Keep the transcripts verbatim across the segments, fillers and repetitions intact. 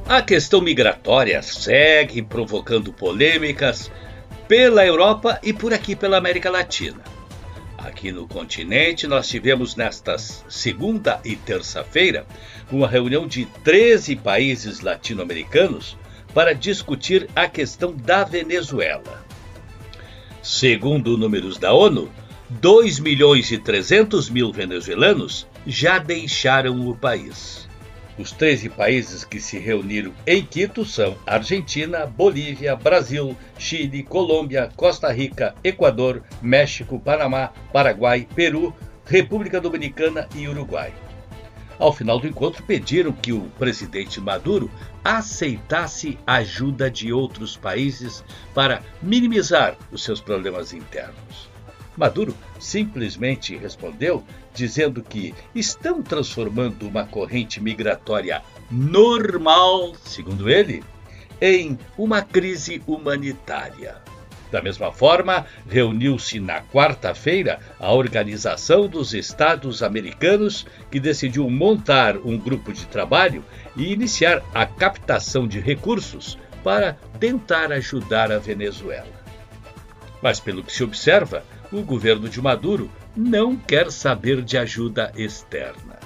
A questão migratória segue provocando polêmicas pela Europa e por aqui pela América Latina. Aqui no continente, nós tivemos nestas segunda e terça-feira uma reunião de treze países latino-americanos para discutir a questão da Venezuela. Segundo números da ONU, dois milhões e trezentos mil venezuelanos já deixaram o país. Os treze países que se reuniram em Quito são Argentina, Bolívia, Brasil, Chile, Colômbia, Costa Rica, Equador, México, Panamá, Paraguai, Peru, República Dominicana e Uruguai. Ao final do encontro, pediram que o presidente Maduro aceitasse ajuda de outros países para minimizar os seus problemas internos. Maduro simplesmente respondeu dizendo que estão transformando uma corrente migratória normal, segundo ele, em uma crise humanitária. Da mesma forma, reuniu-se na quarta-feira a Organização dos Estados Americanos, que decidiu montar um grupo de trabalho e iniciar a captação de recursos para tentar ajudar a Venezuela. Mas, pelo que se observa, o governo de Maduro não quer saber de ajuda externa.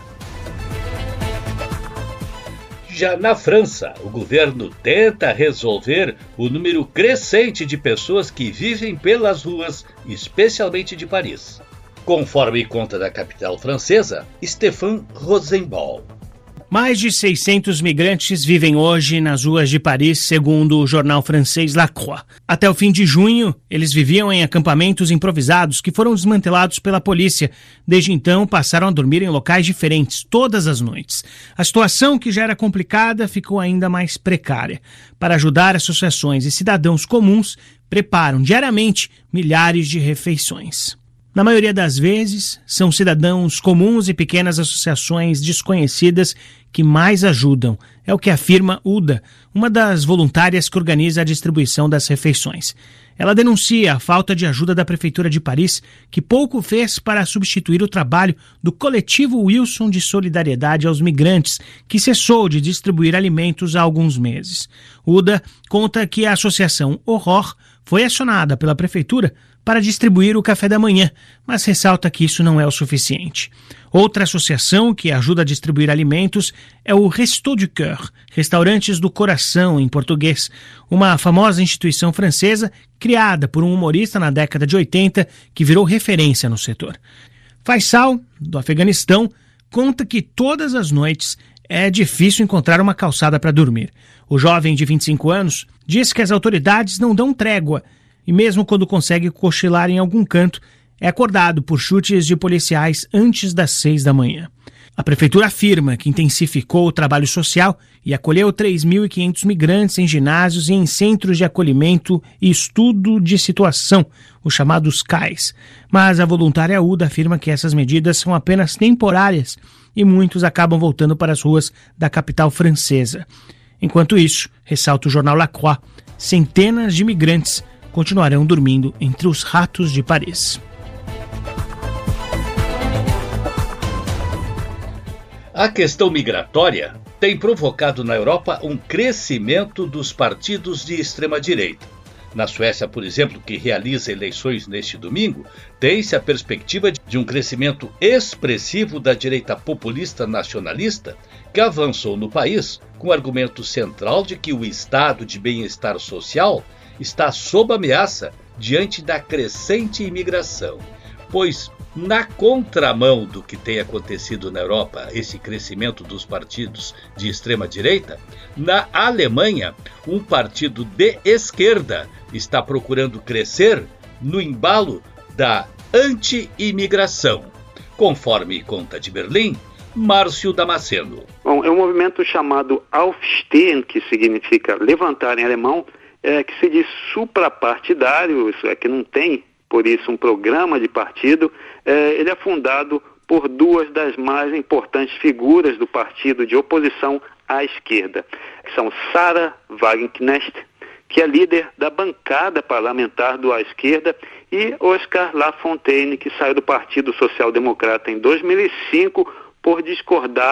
Já na França, o governo tenta resolver o número crescente de pessoas que vivem pelas ruas, especialmente de Paris. Conforme conta da capital francesa, Stéphane Rosenbaum. Mais de seiscentos migrantes vivem hoje nas ruas de Paris, segundo o jornal francês La Croix. Até o fim de junho, eles viviam em acampamentos improvisados que foram desmantelados pela polícia. Desde então, passaram a dormir em locais diferentes todas as noites. A situação, que já era complicada, ficou ainda mais precária. Para ajudar, associações e cidadãos comuns preparam diariamente milhares de refeições. Na maioria das vezes, são cidadãos comuns e pequenas associações desconhecidas que mais ajudam. É o que afirma Uda, uma das voluntárias que organiza a distribuição das refeições. Ela denuncia a falta de ajuda da Prefeitura de Paris, que pouco fez para substituir o trabalho do coletivo Wilson de Solidariedade aos Migrantes, que cessou de distribuir alimentos há alguns meses. Uda conta que a associação Horror foi acionada pela Prefeitura para distribuir o café da manhã, mas ressalta que isso não é o suficiente. Outra associação que ajuda a distribuir alimentos é o Restos du Cœur, Restaurantes do Coração em português, uma famosa instituição francesa criada por um humorista na década de oitenta que virou referência no setor. Faisal, do Afeganistão, conta que todas as noites é difícil encontrar uma calçada para dormir. O jovem de vinte e cinco anos diz que as autoridades não dão trégua e mesmo quando consegue cochilar em algum canto, é acordado por chutes de policiais antes das seis da manhã. A prefeitura afirma que intensificou o trabalho social e acolheu três mil e quinhentos migrantes em ginásios e em centros de acolhimento e estudo de situação, os chamados C A Is. Mas a voluntária Uda afirma que essas medidas são apenas temporárias e muitos acabam voltando para as ruas da capital francesa. Enquanto isso, ressalta o jornal La Croix, centenas de migrantes continuarão dormindo entre os ratos de Paris. A questão migratória tem provocado na Europa um crescimento dos partidos de extrema-direita. Na Suécia, por exemplo, que realiza eleições neste domingo, tem-se a perspectiva de um crescimento expressivo da direita populista nacionalista, que avançou no país com o argumento central de que o estado de bem-estar social está sob ameaça diante da crescente imigração, pois, na contramão do que tem acontecido na Europa, esse crescimento dos partidos de extrema-direita, na Alemanha, um partido de esquerda está procurando crescer no embalo da anti-imigração, conforme conta de Berlim, Márcio Damasceno. Bom, é um movimento chamado Aufstehen, que significa levantar em alemão, é, que se diz suprapartidário, isso é, que não tem, por isso, um programa de partido. É, ele é fundado por duas das mais importantes figuras do partido de oposição à esquerda, que são Sarah Wagenknecht, que é líder da bancada parlamentar do à esquerda, e Oscar Lafontaine, que saiu do Partido Social Democrata em dois mil e cinco por discordar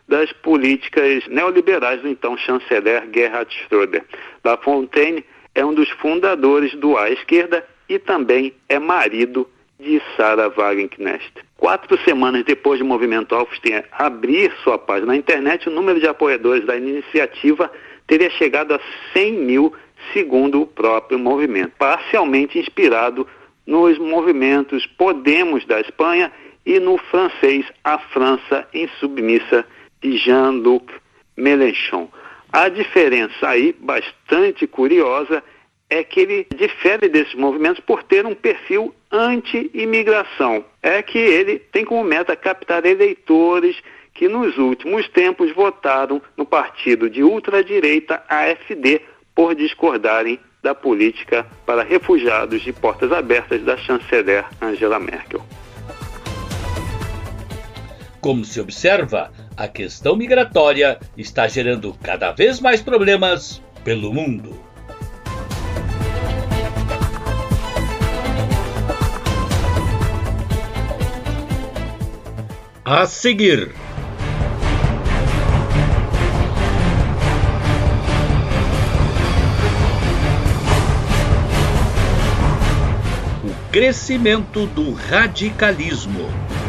das políticas neoliberais do então chanceler Gerhard Schröder. Lafontaine é um dos fundadores do À Esquerda e também é marido de Sarah Wagenknecht. Quatro semanas depois do movimento Aufstehen abrir sua página na internet, o número de apoiadores da iniciativa teria chegado a cem mil, segundo o próprio movimento, parcialmente inspirado nos movimentos Podemos da Espanha e no francês A França Insubmissa de Jean-Luc Mélenchon. A diferença aí, bastante curiosa, é que ele difere desses movimentos por ter um perfil anti-imigração. É que ele tem como meta captar eleitores que nos últimos tempos votaram no partido de ultradireita A F D por discordarem da política para refugiados de portas abertas da chanceler Angela Merkel. Como se observa, a questão migratória está gerando cada vez mais problemas pelo mundo. A seguir, o crescimento do radicalismo.